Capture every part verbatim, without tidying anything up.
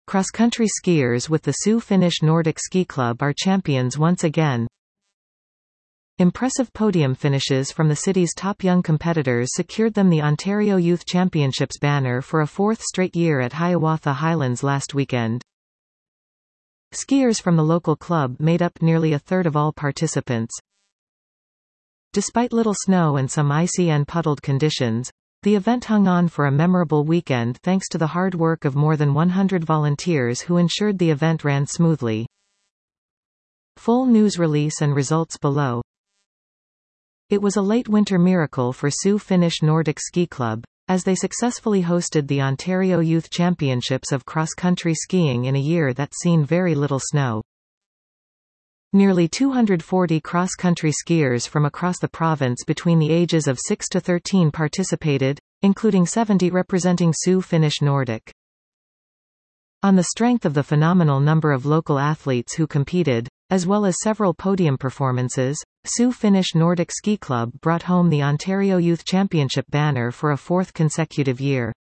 Cross-country skiers with the Sioux Finnish Nordic Ski Club are champions once again. Impressive podium finishes from the city's top young competitors secured them the Ontario Youth Championships banner for a fourth straight year at Hiawatha Highlands last weekend. Skiers from the local club made up nearly a third of all participants. Despite little snow and some icy and puddled conditions, the event hung on for a memorable weekend thanks to the hard work of more than one hundred volunteers who ensured the event ran smoothly. Full news release and results below. It was a late winter miracle for Sioux Finnish Nordic Ski Club, as they successfully hosted the Ontario Youth Championships of cross-country skiing in a year that's seen very little snow. Nearly two hundred forty cross-country skiers from across the province between the ages of six to thirteen participated, including seventy representing Sioux Finnish Nordic. On the strength of the phenomenal number of local athletes who competed, as well as several podium performances, Sioux Finnish Nordic Ski Club brought home the Ontario Youth Championship banner for a fourth consecutive year.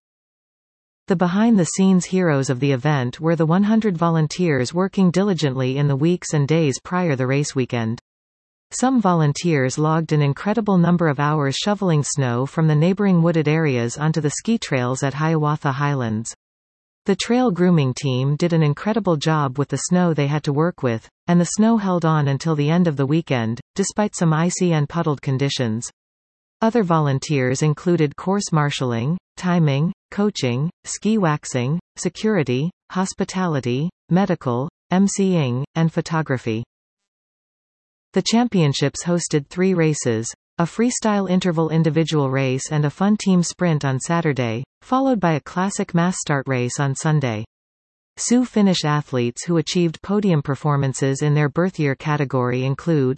The behind-the-scenes heroes of the event were the one hundred volunteers working diligently in the weeks and days prior the race weekend. Some volunteers logged an incredible number of hours shoveling snow from the neighboring wooded areas onto the ski trails at Hiawatha Highlands. The trail grooming team did an incredible job with the snow they had to work with, and the snow held on until the end of the weekend, despite some icy and puddled conditions. Other volunteers included course marshalling, timing, coaching, ski waxing, security, hospitality, medical, emceeing, and photography. The championships hosted three races: a freestyle interval individual race and a fun team sprint on Saturday, followed by a classic mass start race on Sunday. Sioux Finnish athletes who achieved podium performances in their birth year category include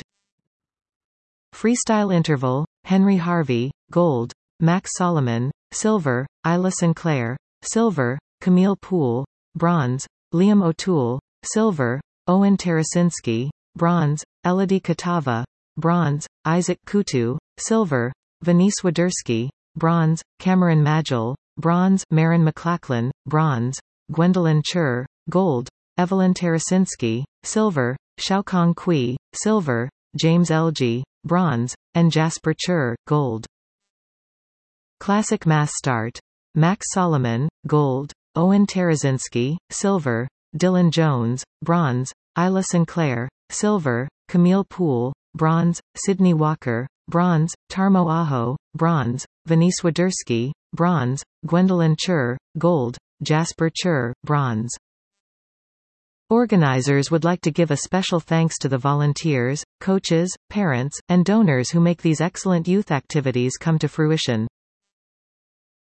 Freestyle Interval, Henry Harvey, Gold; Max Solomon, Silver; Isla Sinclair, Silver; Camille Poole, Bronze; Liam O'Toole, Silver; Owen Tarasinski, Bronze; Elodie Katava, Bronze; Isaac Kutu, Silver; Venice Wadersky, Bronze; Cameron Magel, Bronze; Marin McLachlan, Bronze; Gwendolyn Chur, Gold; Evelyn Tarasinski, Silver; Xiaokong Kui, Silver; James Elgie, Bronze; and Jasper Chur, Gold. Classic Mass Start: Max Solomon, Gold; Owen Tarasinski, Silver; Dylan Jones, Bronze; Isla Sinclair, Silver; Camille Poole, Bronze; Sydney Walker, Bronze; Tarmo Aho, Bronze; Venice Wadersky, Bronze; Gwendolyn Chur, Gold; Jasper Chur, Bronze. Organizers would like to give a special thanks to the volunteers, coaches, parents, and donors who make these excellent youth activities come to fruition.